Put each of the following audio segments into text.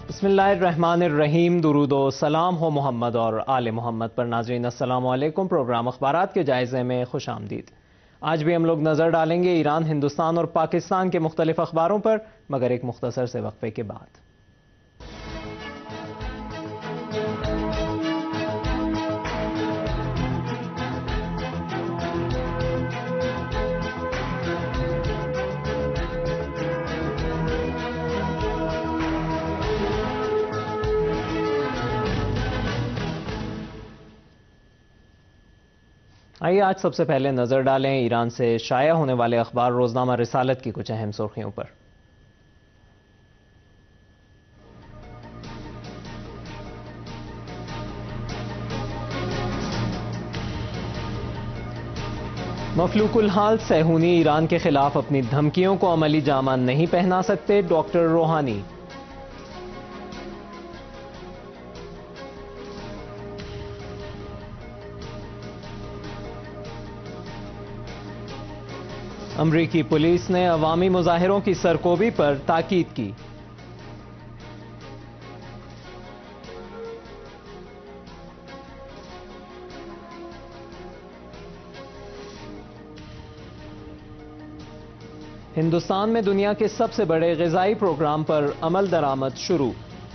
بسم اللہ الرحمن الرحیم، درود و سلام ہو محمد اور آل محمد پر۔ ناظرین السلام علیکم، پروگرام اخبارات کے جائزے میں خوش آمدید۔ آج بھی ہم لوگ نظر ڈالیں گے ایران، ہندوستان اور پاکستان کے مختلف اخباروں پر، مگر ایک مختصر سے وقفے کے بعد۔ آئیے آج سب سے پہلے نظر ڈالیں ایران سے شائع ہونے والے اخبار روزنامہ رسالت کی کچھ اہم سرخیوں پر۔ مفلوق الحال صہیونی ایران کے خلاف اپنی دھمکیوں کو عملی جامہ نہیں پہنا سکتے، ڈاکٹر روحانی۔ امریکی پولیس نے عوامی مظاہروں کی سرکوبی پر تاکید کی۔ ہندوستان میں دنیا کے سب سے بڑے غذائی پروگرام پر عمل درآمد شروع۔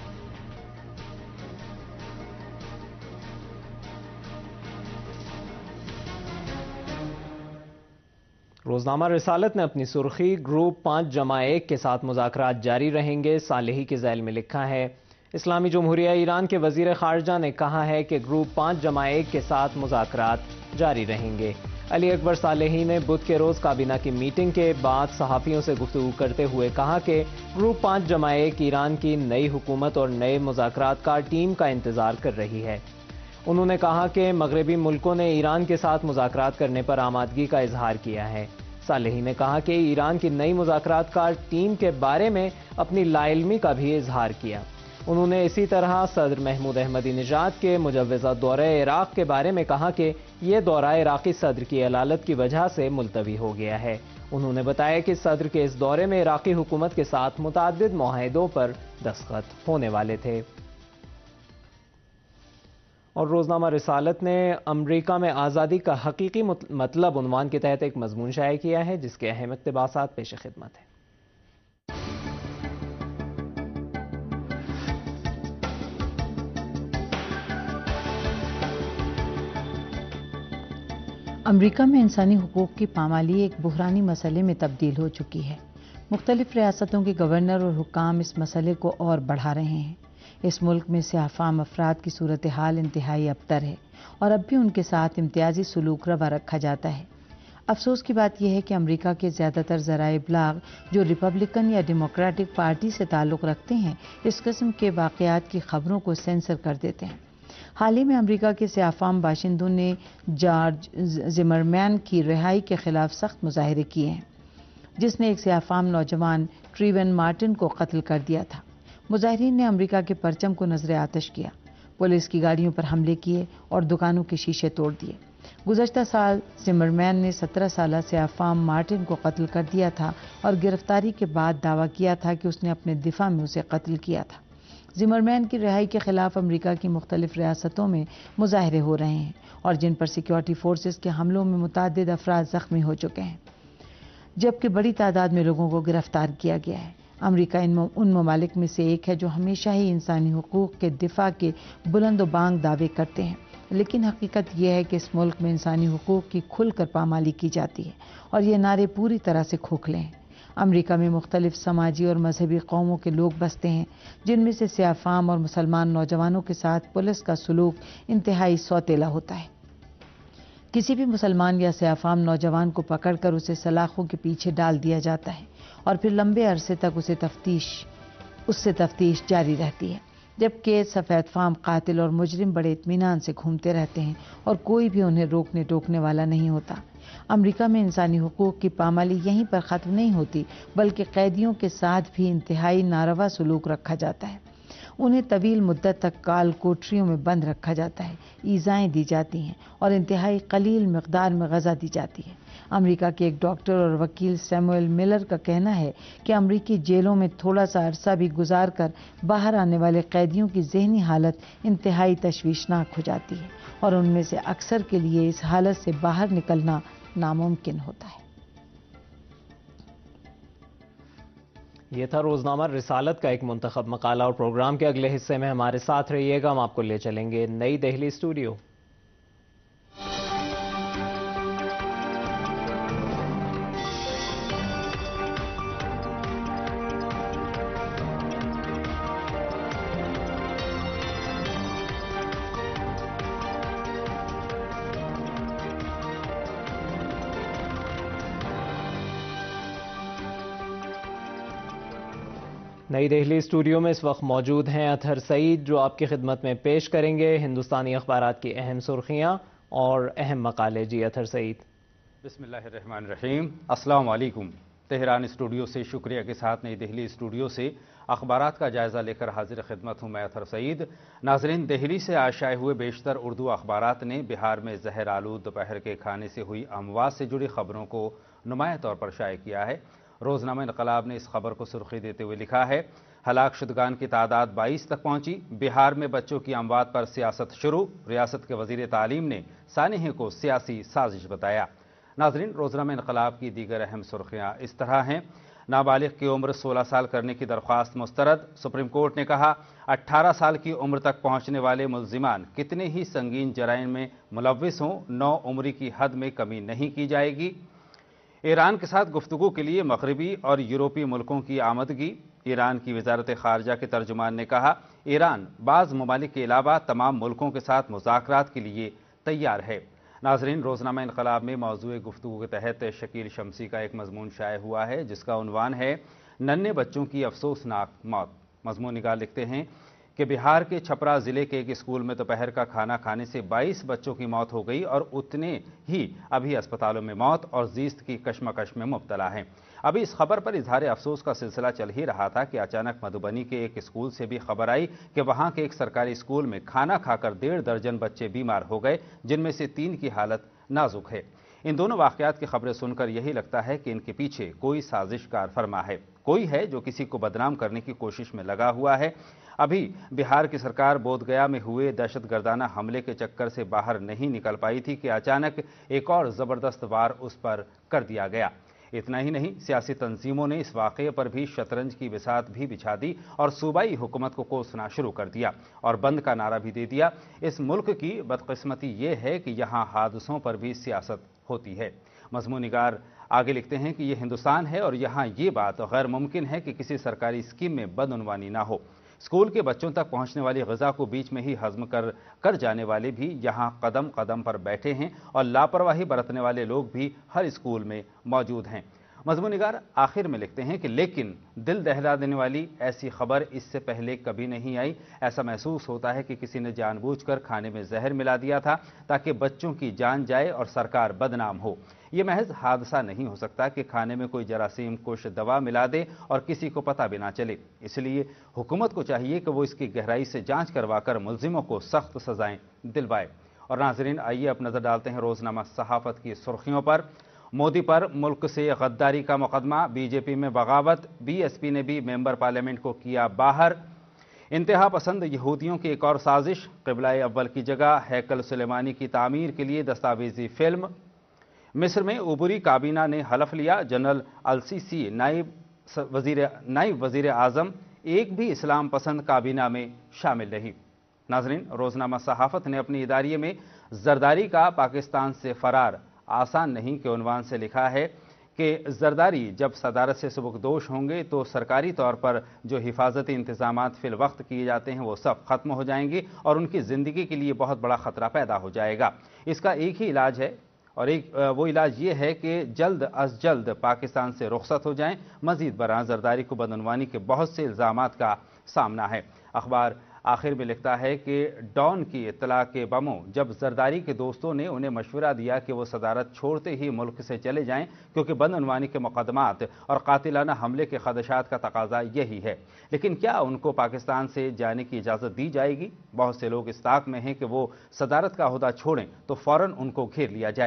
روزنامہ رسالت نے اپنی سرخی گروپ 5+1 کے ساتھ مذاکرات جاری رہیں گے صالحی کے ذیل میں لکھا ہے۔ اسلامی جمہوریہ ایران کے وزیر خارجہ نے کہا ہے کہ گروپ 5+1 کے ساتھ مذاکرات جاری رہیں گے۔ علی اکبر صالحی نے بدھ کے روز کابینہ کی میٹنگ کے بعد صحافیوں سے گفتگو کرتے ہوئے کہا کہ گروپ 5+1 ایران کی نئی حکومت اور نئے مذاکرات کار ٹیم کا انتظار کر رہی ہے۔ انہوں نے کہا کہ مغربی ملکوں نے ایران کے ساتھ مذاکرات کرنے پر آمادگی کا اظہار کیا ہے۔ صالحی نے کہا کہ ایران کی نئی مذاکرات کار ٹیم کے بارے میں اپنی لا علمی کا بھی اظہار کیا۔ انہوں نے اسی طرح صدر محمود احمدی نژاد کے مجوزہ دورہ عراق کے بارے میں کہا کہ یہ دورہ عراقی صدر کی علالت کی وجہ سے ملتوی ہو گیا ہے۔ انہوں نے بتایا کہ صدر کے اس دورے میں عراقی حکومت کے ساتھ متعدد معاہدوں پر دستخط ہونے والے تھے۔ اور روزنامہ رسالت نے امریکہ میں آزادی کا حقیقی مطلب عنوان کے تحت ایک مضمون شائع کیا ہے جس کے اہم اقتباسات پیش خدمت ہیں۔ امریکہ میں انسانی حقوق کی پامالی ایک بحرانی مسئلے میں تبدیل ہو چکی ہے۔ مختلف ریاستوں کے گورنر اور حکام اس مسئلے کو اور بڑھا رہے ہیں۔ اس ملک میں سیاہ فام افراد کی صورتحال انتہائی ابتر ہے اور اب بھی ان کے ساتھ امتیازی سلوک روا رکھا جاتا ہے۔ افسوس کی بات یہ ہے کہ امریکہ کے زیادہ تر ذرائع ابلاغ جو ریپبلکن یا ڈیموکریٹک پارٹی سے تعلق رکھتے ہیں اس قسم کے واقعات کی خبروں کو سینسر کر دیتے ہیں۔ حال ہی میں امریکہ کے سیاہ فام باشندوں نے جارج زمرمین کی رہائی کے خلاف سخت مظاہرے کیے ہیں، جس نے ایک سیاہ فام نوجوان ٹریون مارٹن کو قتل کر دیا تھا۔ مظاہرین نے امریکہ کے پرچم کو نذر آتش کیا، پولیس کی گاڑیوں پر حملے کیے اور دکانوں کے شیشے توڑ دیے۔ گزشتہ سال زمرمین نے 17 سالہ سیاہ فام مارٹن کو قتل کر دیا تھا اور گرفتاری کے بعد دعویٰ کیا تھا کہ اس نے اپنے دفاع میں اسے قتل کیا تھا۔ زمرمین کی رہائی کے خلاف امریکہ کی مختلف ریاستوں میں مظاہرے ہو رہے ہیں اور جن پر سیکیورٹی فورسز کے حملوں میں متعدد افراد زخمی ہو چکے ہیں، جبکہ بڑی تعداد میں لوگوں کو گرفتار کیا گیا ہے۔ امریکہ ان ممالک میں سے ایک ہے جو ہمیشہ ہی انسانی حقوق کے دفاع کے بلند و بانگ دعوے کرتے ہیں، لیکن حقیقت یہ ہے کہ اس ملک میں انسانی حقوق کی کھل کر پامالی کی جاتی ہے اور یہ نعرے پوری طرح سے کھوکھلے ہیں۔ امریکہ میں مختلف سماجی اور مذہبی قوموں کے لوگ بستے ہیں، جن میں سے سیاہ فام اور مسلمان نوجوانوں کے ساتھ پولیس کا سلوک انتہائی سوتیلا ہوتا ہے۔ کسی بھی مسلمان یا سیاہ فام نوجوان کو پکڑ کر اسے سلاخوں کے پیچھے ڈال دیا جاتا ہے اور پھر لمبے عرصے تک اس سے تفتیش جاری رہتی ہے، جبکہ سفید فام قاتل اور مجرم بڑے اطمینان سے گھومتے رہتے ہیں اور کوئی بھی انہیں روکنے ٹوکنے والا نہیں ہوتا۔ امریکہ میں انسانی حقوق کی پامالی یہیں پر ختم نہیں ہوتی، بلکہ قیدیوں کے ساتھ بھی انتہائی ناروا سلوک رکھا جاتا ہے۔ انہیں طویل مدت تک کال کوٹریوں میں بند رکھا جاتا ہے، ایذائیں دی جاتی ہیں اور انتہائی قلیل مقدار میں غذا دی جاتی ہے۔ अमेरिका के एक डॉक्टर और वकील सैमुअल मिलर का कहना है कि अमेरिकी जेलों में थोड़ा सा अरसा भी गुजार कर बाहर आने वाले कैदियों की ज़हनी हालत इंतहाई तशवीशनाक हो जाती है और उनमें से अक्सर के लिए इस हालत से बाहर निकलना नामुमकिन होता है। ये था रोजनामा रिसालत का एक मुंतखब मकाला और प्रोग्राम के अगले हिस्से में हमारे साथ रहिएगा। हम आपको ले चलेंगे नई दिल्ली स्टूडियो। नई दिल्ली स्टूडियो में इस वक्त मौजूद हैं अतहर सईद, जो आपकी खिदमत में पेश करेंगे हिंदुस्तानी अखबारात की अहम सुर्खियां और अहम मकाले। जी अतहर सईद। बिस्मिल्लाहिर्रहमानिर्रहीम। अस्सलाम वालेकुम। तेहरान स्टूडियो से शुक्रिया के साथ नई दिल्ली स्टूडियो से अखबारात का जायजा लेकर हाजिर खिदमत हूँ मैं अतहर सईद। नाजरीन, दिल्ली से आज शाये हुए बेशतर उर्दू अखबारात ने बिहार में जहर आलूद दोपहर के खाने से हुई अमवात से जुड़ी खबरों को नुमाया तौर पर शाये किया है। रोजनामा इनकलाब ने इस खबर को सुर्खी देते हुए लिखा है, हलाक शुदगान की तादाद 22 तक पहुंची, बिहार में बच्चों की अमवात पर सियासत शुरू। रियासत के वजीर तालीम ने सानिह को सियासी साजिश बताया। नाजरीन, रोजनामा इनकलाब की दीगर अहम सुर्खियां इस तरह हैं। नाबालिग की उम्र 16 साल करने की दरख्वास्त मुस्तरद। सुप्रीम कोर्ट ने कहा, 18 साल की उम्र तक पहुंचने वाले मुल्जिमान कितने ही संगीन जराइम में मुलव्विस हों, 9 उम्र की हद में कमी नहीं की जाएगी। ईरान के साथ गुफ्तगू के लिए मगरबी और यूरोपीय मुल्कों की आमदगी। ईरान की वजारत खारजा के तर्जुमान ने कहा, ईरान बाज़ ममालिक के अलावा तमाम मुल्कों के साथ मुज़ाकरात के लिए तैयार है। नाजरीन, रोजनामा इनकलाब में मौजूद गुफ्तगू के तहत शकील शमसी का एक मजमून शाये हुआ है, जिसका उन्वान है, नन्हे बच्चों की अफसोसनाक मौत। मजमून निगार लिखते हैं कि बिहार के छपरा जिले के एक स्कूल में दोपहर का खाना खाने से 22 बच्चों की मौत हो गई और उतने ही अभी अस्पतालों में मौत और जीस्त की कशमकश में मुब्तला हैं। अभी इस खबर पर इजहार अफसोस का सिलसिला चल ही रहा था कि अचानक मधुबनी के एक स्कूल से भी खबर आई कि वहां के एक सरकारी स्कूल में खाना खाकर 1.5 दर्जन बच्चे बीमार हो गए, जिनमें से 3 की हालत नाजुक है। इन दोनों वाकयात की खबरें सुनकर यही लगता है कि इनके पीछे कोई साजिश कार फरमा है, कोई है जो किसी को बदनाम करने की कोशिश में लगा हुआ है। अभी बिहार की सरकार बोधगया में हुए दहशतगर्दाना हमले के चक्कर से बाहर नहीं निकल पाई थी कि अचानक एक और जबरदस्त वार उस पर कर दिया गया। इतना ही नहीं, सियासी तंजीमों ने इस वाक़ये पर भी शतरंज की बिसात भी बिछा दी और सूबाई हुकूमत को कोसना शुरू कर दिया और बंद का नारा भी दे दिया। इस मुल्क की बदकिस्मती ये है कि यहाँ हादसों पर भी सियासत होती है। मजमून निगार आगे लिखते हैं कि ये हिंदुस्तान है और यहाँ ये बात गैर मुमकिन है कि किसी सरकारी स्कीम में बदउनवानी ना हो। स्कूल के बच्चों तक पहुंचने वाली ग़िज़ा को बीच में ही हज़म कर जाने वाले भी यहाँ कदम कदम पर बैठे हैं और लापरवाही बरतने वाले लोग भी हर स्कूल में मौजूद हैं। मज़मून निगार आखिर में लिखते हैं कि लेकिन दिल दहला देने वाली ऐसी खबर इससे पहले कभी नहीं आई। ऐसा महसूस होता है कि किसी ने जानबूझकर खाने में जहर मिला दिया था ताकि बच्चों की जान जाए और सरकार बदनाम हो। ये महज हादसा नहीं हो सकता कि खाने में कोई जरासीम कुछ दवा मिला दे और किसी को पता भी ना चले। इसलिए हुकूमत को चाहिए कि वो इसकी गहराई से जांच करवाकर मुल्जिमों को सख्त सजाएं दिलवाए। और नाजरीन, आइए अब नजर डालते हैं रोजनामा सहाफत की सुर्खियों पर। मोदी पर मुल्क से गद्दारी का मुकदमा, बीजेपी में बगावत, बीएसपी ने भी मेंबर पार्लियामेंट को किया बाहर। इंतहा पसंद यहूदियों की एक और साजिश, क़िबला अव्वल की जगह हैकल सुलेमानी की तामीर के लिए दस्तावेजी फिल्म। मिस्र में उबूरी काबीना ने हलफ लिया, जनरल अल-सीसी नाइब वजीर आजम, एक भी इस्लाम पसंद काबीना में शामिल नहीं। नाजरीन, रोजनामा सहाफत ने अपनी इदारिये में जरदारी का पाकिस्तान से फरार आसान नहीं के उन्वान से लिखा है कि जरदारी जब सदारत से सुबकदोश होंगे तो सरकारी तौर पर जो हिफाजती इंतजामात फिल वक्त किए जाते हैं वो सब खत्म हो जाएंगे और उनकी ज़िंदगी के लिए बहुत बड़ा खतरा पैदा हो जाएगा। इसका एक ही इलाज है और वो इलाज ये है कि जल्द अज जल्द पाकिस्तान से रुखसत हो जाएं। मजीद बरां जरदारी को बदउनवानी के बहुत से इल्ज़ामात का सामना है। अखबार आखिर में लिखता है कि डॉन की इत्तला के बमों जब जरदारी के दोस्तों ने उन्हें मशवरा दिया कि वो सदारत छोड़ते ही मुल्क से चले जाएं क्योंकि बदउनवानी के मुकदमात और कातिलाना हमले के खदशात का तकाजा यही है, लेकिन क्या उनको पाकिस्तान से जाने की इजाज़त दी जाएगी? बहुत से लोग इस ताक में हैं कि वो सदारत का ओहदा छोड़ें तो फ़ौरन उनको घेर लिया जाए।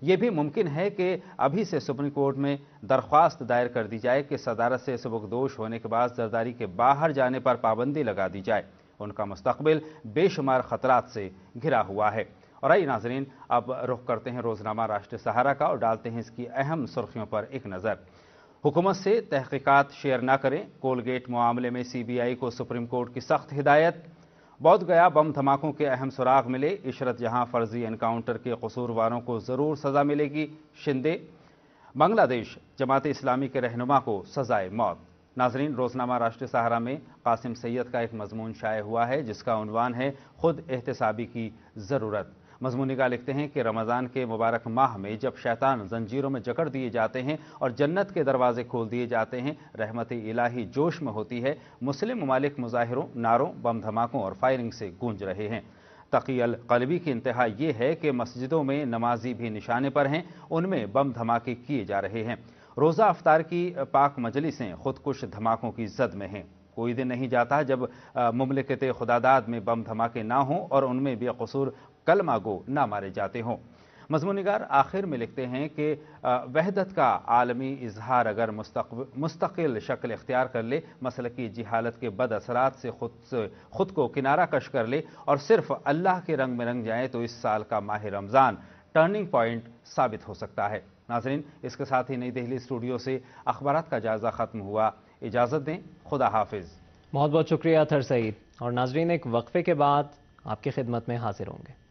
یہ بھی ممکن ہے کہ ابھی سے سپریم کورٹ میں درخواست دائر کر دی جائے کہ صدارت سے سبکدوش ہونے کے بعد زرداری کے باہر جانے پر پابندی لگا دی جائے۔ ان کا مستقبل بے شمار خطرات سے گھرا ہوا ہے۔ اور آئیے ناظرین، اب رخ کرتے ہیں روزنامہ راشٹر سہارا کا اور ڈالتے ہیں اس کی اہم سرخیوں پر ایک نظر۔ حکومت سے تحقیقات شیئر نہ کریں، کولگیٹ معاملے میں سی بی آئی کو سپریم کورٹ کی سخت ہدایت۔ بودھ گیا بم دھماکوں کے اہم سراغ ملے، عشرت جہاں فرضی انکاؤنٹر کے قصورواروں کو ضرور سزا ملے گی، شندے۔ بنگلہ دیش جماعت اسلامی کے رہنما کو سزائے موت۔ ناظرین، روزنامہ راشٹر سہارا میں قاسم سید کا ایک مضمون شائع ہوا ہے جس کا عنوان ہے خود احتسابی کی ضرورت۔ مضمون نگار لکھتے ہیں کہ رمضان کے مبارک ماہ میں جب شیطان زنجیروں میں جکڑ دیے جاتے ہیں اور جنت کے دروازے کھول دیے جاتے ہیں، رحمت الہی جوش میں ہوتی ہے، مسلم ممالک مظاہروں، نعروں، بم دھماکوں اور فائرنگ سے گونج رہے ہیں۔ تقی القلبی کی انتہا یہ ہے کہ مسجدوں میں نمازی بھی نشانے پر ہیں، ان میں بم دھماکے کیے جا رہے ہیں۔ روزہ افطار کی پاک مجلسیں خودکش دھماکوں کی زد میں ہیں۔ کوئی دن نہیں جاتا جب مملکت خداداد میں بم دھماکے نہ ہوں اور ان میں بے قصور کلمہ گو نہ مارے جاتے ہوں۔ مضمون نگار آخر میں لکھتے ہیں کہ وحدت کا عالمی اظہار اگر مستقل شکل اختیار کر لے، مسلکی جہالت کے بد اثرات سے خود کو کنارہ کش کر لے اور صرف اللہ کے رنگ میں رنگ جائے تو اس سال کا ماہ رمضان ٹرننگ پوائنٹ ثابت ہو سکتا ہے۔ ناظرین، اس کے ساتھ ہی نئی دہلی اسٹوڈیو سے اخبارات کا جائزہ ختم ہوا۔ اجازت دیں، خدا حافظ۔ بہت بہت شکریہ اطہر سعید۔ اور ناظرین، ایک وقفے کے بعد آپ کی خدمت میں حاضر ہوں گے۔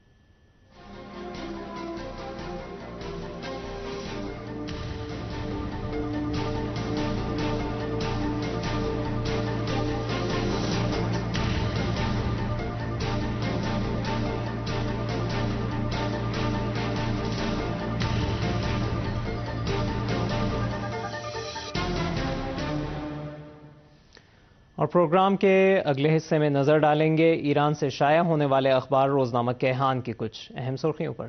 اور پروگرام کے اگلے حصے میں نظر ڈالیں گے ایران سے شائع ہونے والے اخبار روزنامہ کیہان کی کچھ اہم سرخیوں پر۔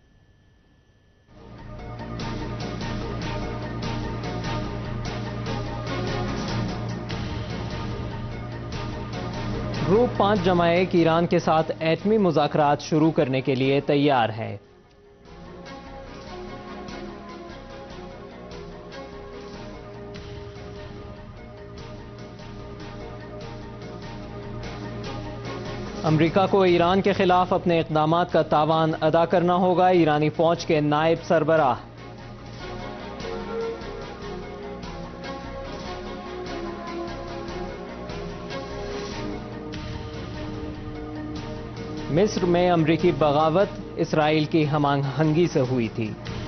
گروپ 5+1 ایران کے ساتھ ایٹمی مذاکرات شروع کرنے کے لیے تیار ہے۔ امریکہ کو ایران کے خلاف اپنے اقدامات کا تاوان ادا کرنا ہوگا، ایرانی فوج کے نائب سربراہ۔ مصر میں امریکی بغاوت اسرائیل کی ہم آہنگی سے ہوئی تھی۔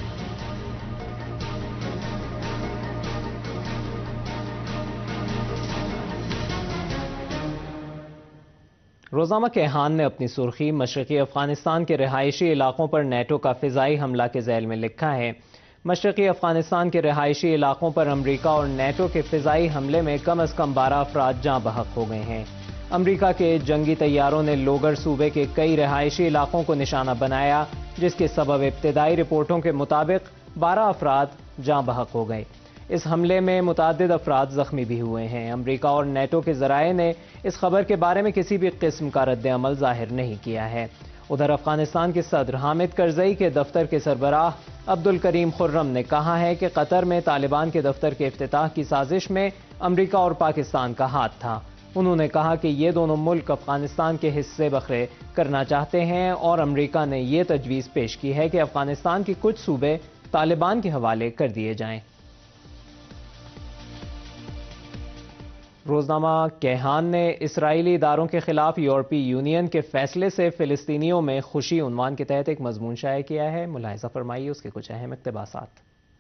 روزنامہ کیہان نے اپنی سرخی مشرقی افغانستان کے رہائشی علاقوں پر نیٹو کا فضائی حملہ کے ذیل میں لکھا ہے۔ مشرقی افغانستان کے رہائشی علاقوں پر امریکہ اور نیٹو کے فضائی حملے میں کم از کم 12 افراد جاں بحق ہو گئے ہیں۔ امریکہ کے جنگی طیاروں نے لوگر صوبے کے کئی رہائشی علاقوں کو نشانہ بنایا، جس کے سبب ابتدائی رپورٹوں کے مطابق 12 افراد جاں بحق ہو گئے۔ اس حملے میں متعدد افراد زخمی بھی ہوئے ہیں۔ امریکہ اور نیٹو کے ذرائع نے اس خبر کے بارے میں کسی بھی قسم کا رد عمل ظاہر نہیں کیا ہے۔ ادھر افغانستان کے صدر حامد کرزئی کے دفتر کے سربراہ عبدالکریم خرم نے کہا ہے کہ قطر میں طالبان کے دفتر کے افتتاح کی سازش میں امریکہ اور پاکستان کا ہاتھ تھا۔ انہوں نے کہا کہ یہ دونوں ملک افغانستان کے حصے بکھرے کرنا چاہتے ہیں اور امریکہ نے یہ تجویز پیش کی ہے کہ افغانستان کے کچھ صوبے طالبان کے حوالے کر دیے جائیں۔ روزنامہ کیہان نے اسرائیلی اداروں کے خلاف یورپی یونین کے فیصلے سے فلسطینیوں میں خوشی عنوان کے تحت ایک مضمون شائع کیا ہے۔ ملاحظہ فرمائیے اس کے کچھ اہم اقتباسات۔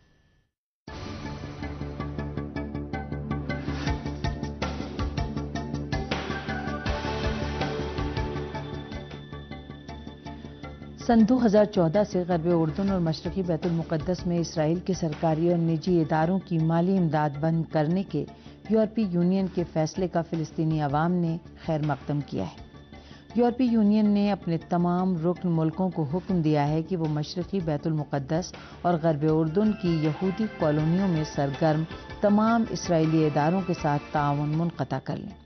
سن 2014 سے غرب اردن اور مشرقی بیت المقدس میں اسرائیل کے سرکاری اور نجی اداروں کی مالی امداد بند کرنے کے یورپی یونین کے فیصلے کا فلسطینی عوام نے خیر مقدم کیا ہے۔ یورپی یونین نے اپنے تمام رکن ملکوں کو حکم دیا ہے کہ وہ مشرقی بیت المقدس اور غرب اردن کی یہودی کالونیوں میں سرگرم تمام اسرائیلی اداروں کے ساتھ تعاون منقطع کر لیں۔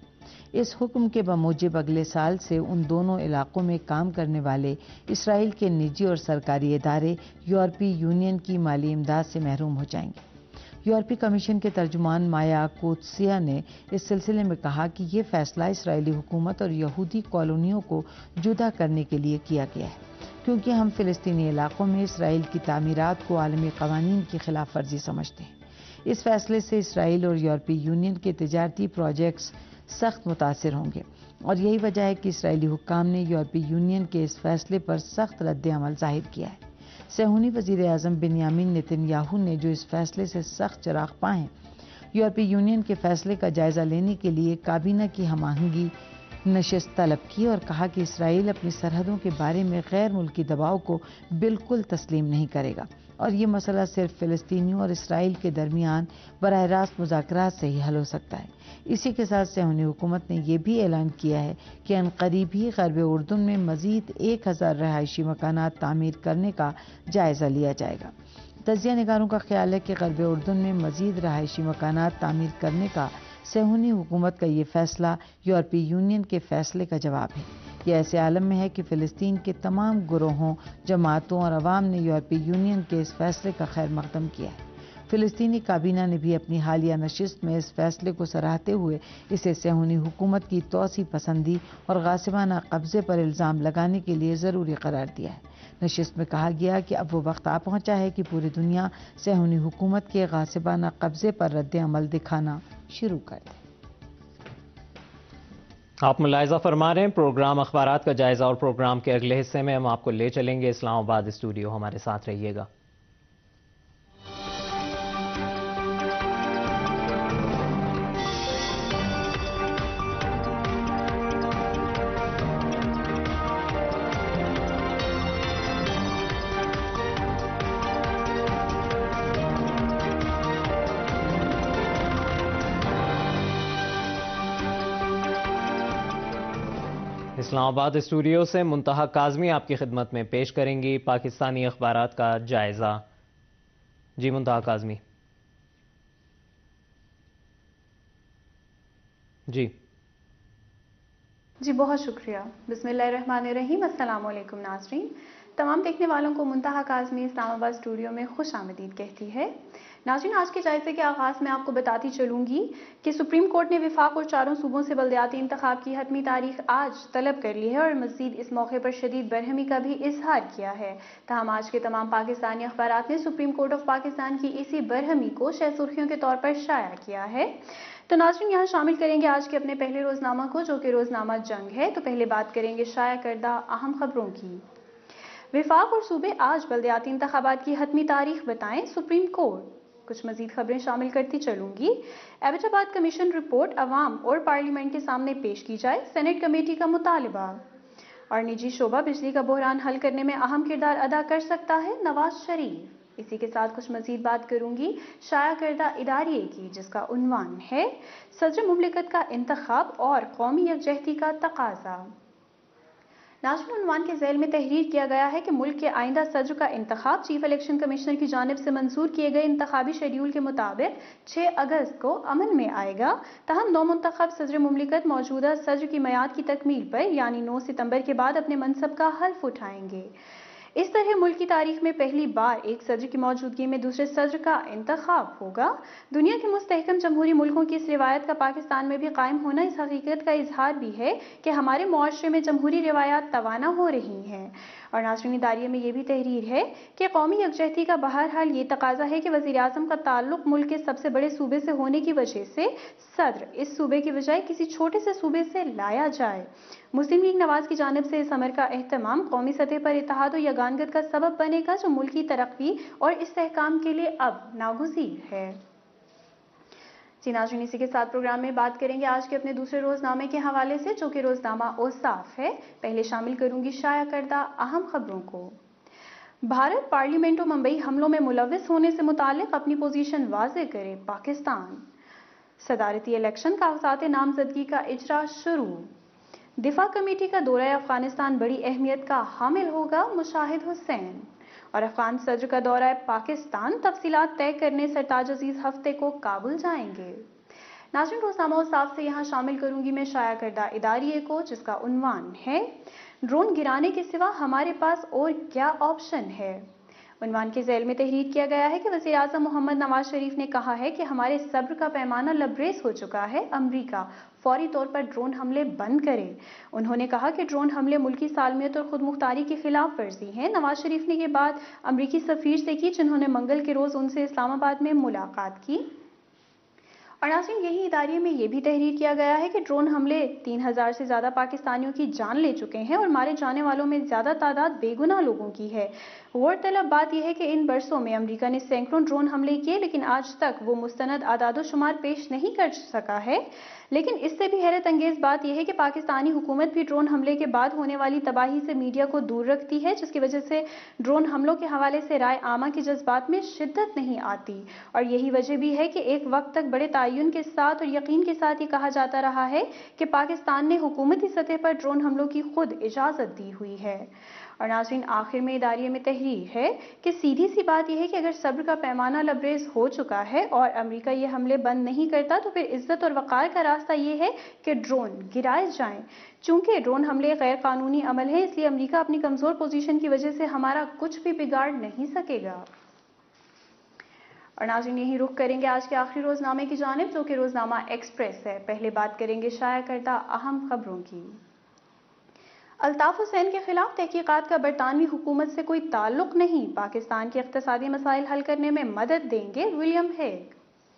اس حکم کے بموجب اگلے سال سے ان دونوں علاقوں میں کام کرنے والے اسرائیل کے نجی اور سرکاری ادارے یورپی یونین کی مالی امداد سے محروم ہو جائیں گے۔ یورپی کمیشن کے ترجمان مایا کوتسیا نے اس سلسلے میں کہا کہ یہ فیصلہ اسرائیلی حکومت اور یہودی کالونیوں کو جدا کرنے کے لیے کیا گیا ہے، کیونکہ ہم فلسطینی علاقوں میں اسرائیل کی تعمیرات کو عالمی قوانین کی خلاف ورزی سمجھتے ہیں۔ اس فیصلے سے اسرائیل اور یورپی یونین کے تجارتی پروجیکٹس سخت متاثر ہوں گے، اور یہی وجہ ہے کہ اسرائیلی حکام نے یورپی یونین کے اس فیصلے پر سخت رد عمل ظاہر کیا ہے۔ صہیونی وزیر اعظم بنیامین نتن یاہو نے جو اس فیصلے سے سخت چراغ پائے، یورپی یونین کے فیصلے کا جائزہ لینے کے لیے کابینہ کی ہم آہنگی نشست طلب کی اور کہا کہ اسرائیل اپنی سرحدوں کے بارے میں غیر ملکی دباؤ کو بالکل تسلیم نہیں کرے گا، اور یہ مسئلہ صرف فلسطینیوں اور اسرائیل کے درمیان براہ راست مذاکرات سے ہی حل ہو سکتا ہے۔ اسی کے ساتھ صہیونی حکومت نے یہ بھی اعلان کیا ہے کہ عنقریب ہی غرب اردن میں مزید 1000 رہائشی مکانات تعمیر کرنے کا جائزہ لیا جائے گا۔ تجزیہ نگاروں کا خیال ہے کہ غرب اردن میں مزید رہائشی مکانات تعمیر کرنے کا صہیونی حکومت کا یہ فیصلہ یورپی یونین کے فیصلے کا جواب ہے۔ یہ ایسے عالم میں ہے کہ فلسطین کے تمام گروہوں، جماعتوں اور عوام نے یورپی یونین کے اس فیصلے کا خیر مقدم کیا ہے۔ فلسطینی کابینہ نے بھی اپنی حالیہ نشست میں اس فیصلے کو سراہتے ہوئے اسے صہیونی حکومت کی توسیع پسندی اور غاصبانہ قبضے پر الزام لگانے کے لیے ضروری قرار دیا ہے۔ نشست میں کہا گیا کہ اب وہ وقت آ پہنچا ہے کہ پوری دنیا صہیونی حکومت کے غاصبانہ قبضے پر رد عمل دکھانا شروع کر دے۔ آپ ملاحظہ فرما رہے ہیں پروگرام اخبارات کا جائزہ، اور پروگرام کے اگلے حصے میں ہم آپ کو لے چلیں گے اسلام آباد اسٹوڈیو۔ ہمارے ساتھ رہیے گا۔ اسلام آباد اسٹوڈیو سے منتہا کاظمی آپ کی خدمت میں پیش کریں گی پاکستانی اخبارات کا جائزہ۔ جی منتہا کاظمی۔ جی بہت شکریہ۔ بسم اللہ الرحمن الرحیم۔ السلام علیکم ناظرین، تمام دیکھنے والوں کو منتہا کاظمی اسلام آباد اسٹوڈیو میں خوش آمدید کہتی ہے۔ ناظرین، آج کے جائزے کے آغاز میں آپ کو بتاتی چلوں گی کہ سپریم کورٹ نے وفاق اور چاروں صوبوں سے بلدیاتی انتخاب کی حتمی تاریخ آج طلب کر لی ہے، اور مزید اس موقع پر شدید برہمی کا بھی اظہار کیا ہے۔ تاہم آج کے تمام پاکستانی اخبارات نے سپریم کورٹ آف پاکستان کی اسی برہمی کو شہ سرخیوں کے طور پر شائع کیا ہے۔ تو ناظرین، یہاں شامل کریں گے آج کے اپنے پہلے روزنامہ کو، جو کہ روزنامہ جنگ ہے۔ تو پہلے بات کریں گے شائع کردہ اہم خبروں کی۔ وفاق اور صوبے آج بلدیاتی انتخابات کی حتمی تاریخ بتائیں سپریم کورٹ۔ کچھ مزید خبریں شامل کرتی چلوں گی۔ ایبٹ آباد کمیشن رپورٹ عوام اور پارلیمنٹ کے سامنے پیش کی جائے، سینیٹ کمیٹی کا مطالبہ۔ اور نجی شعبہ بجلی کا بحران حل کرنے میں اہم کردار ادا کر سکتا ہے، نواز شریف۔ اسی کے ساتھ کچھ مزید بات کروں گی شائع کردہ اداریے کی، جس کا عنوان ہے صدر مملکت کا انتخاب اور قومی یکجہتی کا تقاضا۔ ناظرین، عنوان کے ذیل میں تحریر کیا گیا ہے کہ ملک کے آئندہ صدر کا انتخاب چیف الیکشن کمشنر کی جانب سے منظور کیے گئے انتخابی شیڈول کے مطابق 6 اگست کو عمل میں آئے گا۔ تاہم نو منتخب صدر مملکت موجودہ صدر کی میعاد کی تکمیل پر یعنی 9 ستمبر کے بعد اپنے منصب کا حلف اٹھائیں گے۔ اس طرح ملک کی تاریخ میں پہلی بار ایک صدر کی موجودگی میں دوسرے صدر کا انتخاب ہوگا۔ دنیا کے مستحکم جمہوری ملکوں کی اس روایت کا پاکستان میں بھی قائم ہونا اس حقیقت کا اظہار بھی ہے کہ ہمارے معاشرے میں جمہوری روایات توانا ہو رہی ہیں۔ اور ناظرین، اداریے میں یہ بھی تحریر ہے کہ قومی یکجہتی کا بہرحال یہ تقاضا ہے کہ وزیر اعظم کا تعلق ملک کے سب سے بڑے صوبے سے ہونے کی وجہ سے صدر اس صوبے کی بجائے کسی چھوٹے سے صوبے سے لایا جائے۔ مسلم لیگ نواز کی جانب سے اس امر کا اہتمام قومی سطح پر اتحاد و یگانگت کا سبب بنے گا، جو ملکی ترقی اور استحکام کے لیے اب ناگزیر ہے۔ جی ناظرین، اسی کے ساتھ پروگرام میں بات کریں گے آج کے اپنے دوسرے روزنامے کے حوالے سے، جو کہ روزنامہ اوصاف ہے۔ پہلے شامل کروں گی شائع کردہ اہم خبروں کو۔ بھارت پارلیمنٹ و ممبئی حملوں میں ملوث ہونے سے متعلق اپنی پوزیشن واضح کرے پاکستان۔ صدارتی الیکشن کاغذات نامزدگی کا اجرا شروع۔ دفاع کمیٹی کا دورہ افغانستان بڑی اہمیت کا حامل ہوگا، مشاہد حسین۔ اور افغان صدر کا دورہ پاکستان، تفصیلات طے کرنے سرتاج عزیز ہفتے کو کابل جائیں گے۔ नाज़रीन, रोज़नामा और साफ से यहाँ शामिल करूंगी मैं शाया करदा इदारिये को, जिसका उन्वान है ड्रोन गिराने के सिवा हमारे पास और क्या ऑप्शन है। उन्वान के ज़ैल में तहरीर किया गया है कि वज़ीर आज़म मोहम्मद नवाज शरीफ ने कहा है कि हमारे सब्र का पैमाना लबरेज हो चुका है, अमरीका फौरी तौर पर ड्रोन हमले बंद करे। उन्होंने कहा कि ड्रोन हमले मुल्की सालमियत और खुद मुख्तारी की खिलाफ वर्जी हैं। नवाज शरीफ ने ये बात अमरीकी सफ़ीर से की, जिन्होंने मंगल के रोज़ उनसे इस्लामाबाद में मुलाकात की। और नाज़रीन, यही इदारे में यह भी तहरीर किया गया है कि ड्रोन हमले 3000 से ज़्यादा पाकिस्तानियों की जान ले चुके हैं और मारे जाने वालों में ज़्यादा तादाद बेगुनाह लोगों की है। गौरतलब बात यह है कि इन बरसों में अमेरिका ने सैकड़ों ड्रोन हमले किए, लेकिन आज तक वो मुस्तनद आदादो शुमार पेश नहीं कर सका है। लेकिन इससे भी हैरत अंगेज बात यह है कि पाकिस्तानी हुकूमत भी ड्रोन हमले के बाद होने वाली तबाही से मीडिया को दूर रखती है, जिसकी वजह से ड्रोन हमलों के हवाले से राय आमा के जज्बात में शिद्दत नहीं आती। और यही वजह भी है कि एक वक्त तक बड़े तायुन के साथ और यकीन के साथ ये कहा जाता रहा है कि पाकिस्तान ने हुकूमती सतह पर ड्रोन हमलों की खुद इजाज़त दी हुई है। और नाज़रीन, आखिर में इदारिये में तहरीर है कि सीधी सी बात यह है कि अगर सब्र का पैमाना लबरेज हो चुका है और अमेरिका ये हमले बंद नहीं करता, तो फिर इज्जत और वक़ार का रास्ता ये है कि ड्रोन गिराए जाएं। चूंकि ड्रोन हमले गैर कानूनी अमल है, इसलिए अमेरिका अपनी कमज़ोर पोजीशन की वजह से हमारा कुछ भी बिगाड़ नहीं सकेगा। और नाज़रीन, यही रुख करेंगे आज के आखिरी रोज़नामे की जानिब, जो कि रोज़नामा एक्सप्रेस है। पहले बात करेंगे शाया करदा अहम खबरों की। अल्ताफ हुसैन के खिलाफ तहकीकात का बरतानवी हुकूमत से कोई ताल्लुक नहीं, पाकिस्तान के इक़्तिसादी मसाइल हल करने में मदद देंगे विलियम हेग।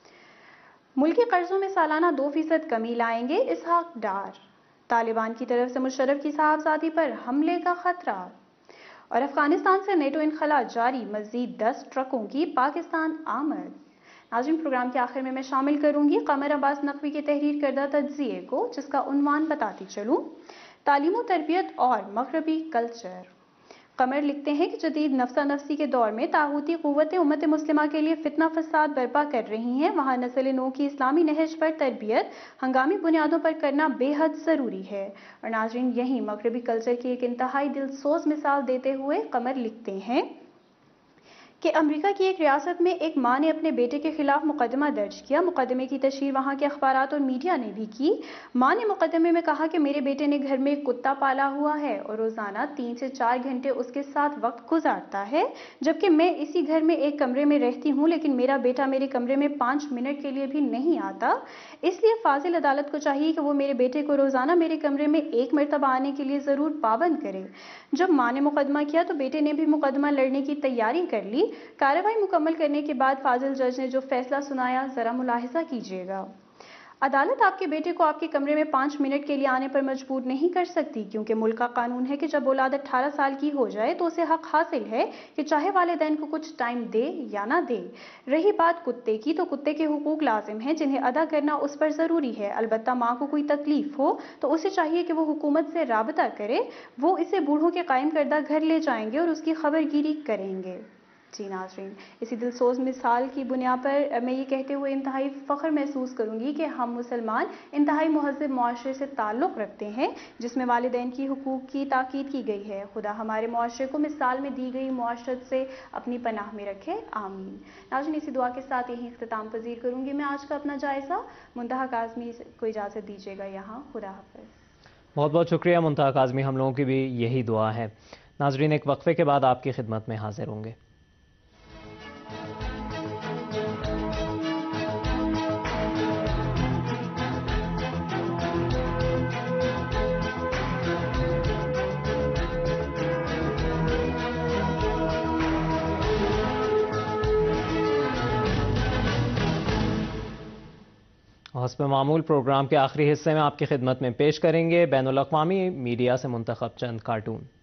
मुल्की कर्जों में सालाना 2% कमी लाएंगे इसहाक डार। तालिबान की तरफ से मुशर्रफ की साहबजादी पर हमले का खतरा। और अफगानिस्तान से नेटो इनखला जारी, मजीद 10 ट्रकों की पाकिस्तान आमद। नाज़रीन, प्रोग्राम के आखिर में मैं शामिल करूंगी कमर अब्बास नकवी के तहरीर करदा तज्ज़िये को, जिसका उन्वान बताती चलूं तालीम व तरबियत और मगरबी कल्चर। कमर लिखते हैं कि जदीद नफ्सा नफ्सी के दौर में तागूती क़ुव्वतें उम्मत मुस्लिमा के लिए फितना फसाद बर्पा कर रही हैं। वहाँ नस्ल नौ की इस्लामी नहज पर तरबियत हंगामी बुनियादों पर करना बेहद ज़रूरी है। और नाज़रीन, यही मगरबी कल्चर की एक इंतहाई दिलसोज मिसाल देते हुए कमर लिखते हैं कि अमेरिका की एक रियासत में एक माँ ने अपने बेटे के खिलाफ मुकदमा दर्ज किया। मुकदमे की तशहीर वहाँ के अखबारात और मीडिया ने भी की। माँ ने मुकदमे में कहा कि मेरे बेटे ने घर में एक कुत्ता पाला हुआ है और रोज़ाना 3 से 4 घंटे उसके साथ वक्त गुजारता है, जबकि मैं इसी घर में एक कमरे में रहती हूँ, लेकिन मेरा बेटा मेरे कमरे में 5 मिनट के लिए भी नहीं आता। इसलिए फाजिल अदालत को चाहिए कि वो मेरे बेटे को रोज़ाना मेरे कमरे में 1 मरतबा आने के लिए ज़रूर पाबंद करे। जब माँ ने मुकदमा किया तो बेटे ने भी मुकदमा लड़ने की तैयारी कर ली। कार्रवाई मुकम्मल करने के बाद फाजिल जज ने जो फैसला सुनाया, जरा मुलाहिजा कीजिएगा। अदालत आपके बेटे को आपके कमरे में 5 मिनट के लिए आने पर मजबूर नहीं कर सकती, क्योंकि मुल्क का कानून है कि जब औलाद 18 साल की हो जाए तो उसे हक हासिल है कि चाहे वालिदैन को कुछ टाइम दे या ना दे। रही बात कुत्ते की, तो कुत्ते के हुकूक लाजिम हैं, जिन्हें अदा करना उस पर ज़रूरी है। अलबत्ता माँ को कोई तकलीफ हो तो उसे चाहिए कि वो हुकूमत से राबता करे। वो इसे बूढ़ों के कायम करदा घर ले जाएंगे और उसकी खबरगिरी करेंगे। जी नाज़रीन, इसी दिलसोज मिसाल की बुनियाद पर मैं ये कहते हुए इंतहाई फ़ख्र महसूस करूँगी कि हम मुसलमान इंतहाई महज़ब मुआशरे से ताल्लुक़ रखते हैं, जिसमें वालिदैन की हुकूक की ताकीद की गई है। खुदा हमारे मुआशरे को मिसाल में दी गई मुआशरत से अपनी पनाह में रखे, आमीन। नाज़रीन, इसी दुआ के साथ यही इख्तिताम पजीर करूँगी मैं आज का अपना जायज़ा। मुंतहा काज़मी को इजाज़त दीजिएगा यहाँ। खुदा हाफ़िज़। बहुत बहुत शुक्रिया मुंतहा काज़मी, हम लोगों की भी यही दुआ है। नाज़रीन, एक वक्फे के बाद आपकी खिदमत में हाजिर होंगे। हस्ब मामूल प्रोग्राम के आखिरी हिस्से में आपकी खिदमत में पेश करेंगे बैनुल अक़वामी मीडिया से मुंतखब चंद कार्टून।